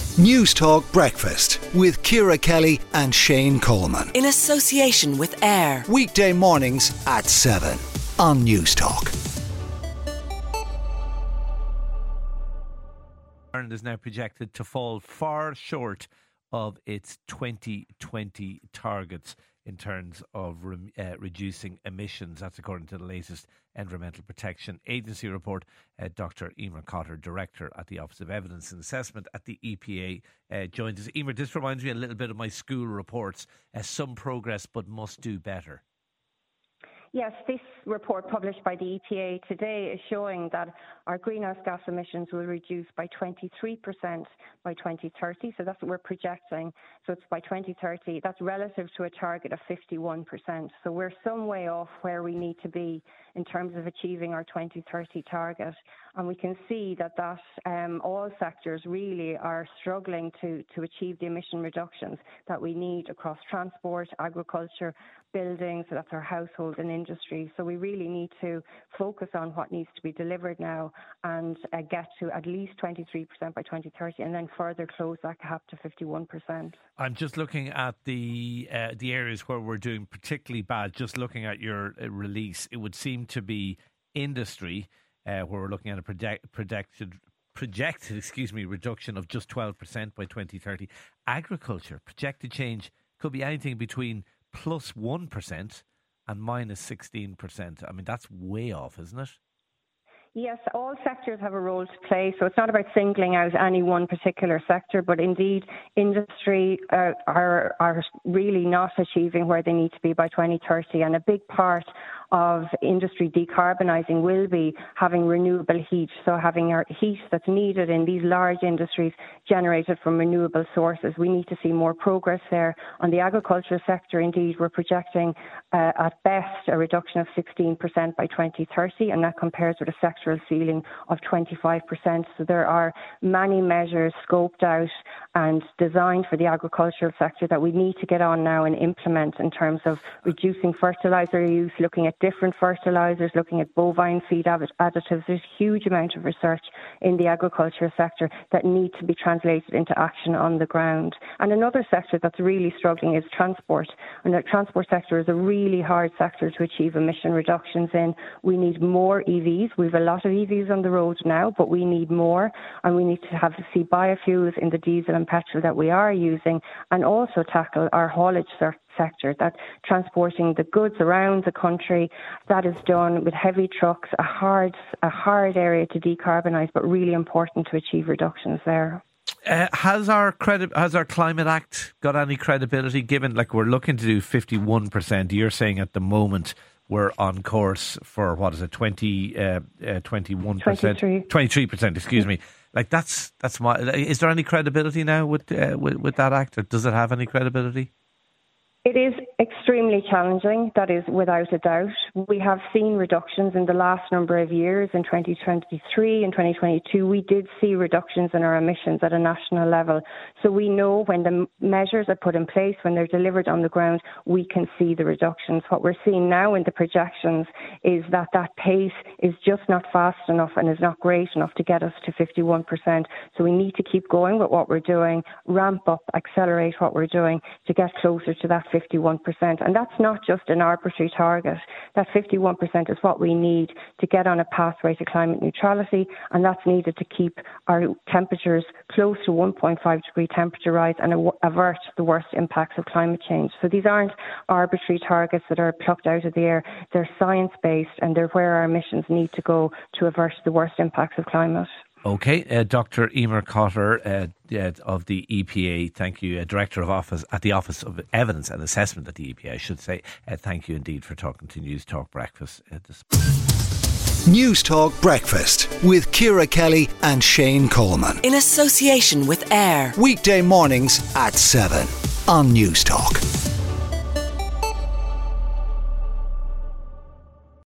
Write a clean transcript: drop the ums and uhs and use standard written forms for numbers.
News Talk Breakfast with Ciara Kelly and Shane Coleman. In association with AIR. Weekday mornings at 7 on News Talk. Ireland is now projected to fall far short of its 2020 targets in terms of reducing emissions. That's according to the latest Environmental Protection Agency report. Dr. Emer Cotter, Director at the Office of Evidence and Assessment at the EPA, joins us. Emer, this reminds me a little bit of my school reports. Some progress but must do better. Yes, this report published by the EPA today is showing that our greenhouse gas emissions will reduce by 23% by 2030. So that's what we're projecting. So it's by 2030. That's relative to a target of 51%. So we're some way off where we need to be in terms of achieving our 2030 target. And we can see that all sectors really are struggling to achieve the emission reductions that we need across transport, agriculture, buildings, so that's our household and industry. So we really need to focus on what needs to be delivered now and get to at least 23% by 2030 and then further close that gap to 51%. I'm just looking at the areas where we're doing particularly bad. Just looking at your release, it would seem to be industry, where we're looking at a projected reduction of just 12% by 2030. Agriculture, projected change could be anything between plus 1% and minus 16%. I mean, that's way off, isn't it? Yes, all sectors have a role to play, so it's not about singling out any one particular sector, but indeed industry are really not achieving where they need to be by 2030, and a big part of industry decarbonising will be having renewable heat, so having our heat that's needed in these large industries generated from renewable sources. We need to see more progress there. On the agricultural sector, indeed, we're projecting at best a reduction of 16% by 2030, and that compares with a sectoral ceiling of 25%. So there are many measures scoped out and designed for the agricultural sector that we need to get on now and implement in terms of reducing fertiliser use, looking at different fertilisers, looking at bovine feed additives. There's a huge amount of research in the agriculture sector that need to be translated into action on the ground. And another sector that's really struggling is transport. And the transport sector is a really hard sector to achieve emission reductions in. We need more EVs. We have a lot of EVs on the road now, but we need more. And we need to see biofuels in the diesel and petrol that we are using, and also tackle our haulage sector, that transporting the goods around the country, that is done with heavy trucks, a hard area to decarbonise, but really important to achieve reductions there. Has our Climate Act got any credibility, given like we're looking to do 51%? You're saying at the moment we're on course for, what is it, 21%? 23%, excuse me. Like is there any credibility now with that act, or does it have any credibility? It is extremely challenging, that is without a doubt. We have seen reductions in the last number of years. In 2023 and 2022, we did see reductions in our emissions at a national level. So we know when the measures are put in place, when they're delivered on the ground, we can see the reductions. What we're seeing now in the projections is that pace is just not fast enough and is not great enough to get us to 51%. So we need to keep going with what we're doing, ramp up, accelerate what we're doing to get closer to that 51%. And that's not just an arbitrary target. That 51% is what we need to get on a pathway to climate neutrality, and that's needed to keep our temperatures close to 1.5 degree temperature rise and avert the worst impacts of climate change. So these aren't arbitrary targets that are plucked out of the air. They're science-based, and they're where our emissions need to go to avert the worst impacts of climate. Okay, Dr. Emer Cotter of the EPA, thank you, Director of Office at the Office of Evidence and Assessment at the EPA, I should say. Thank you indeed for talking to News Talk Breakfast. News Talk Breakfast with Ciara Kelly and Shane Coleman. In association with AIR. Weekday mornings at 7 on News Talk.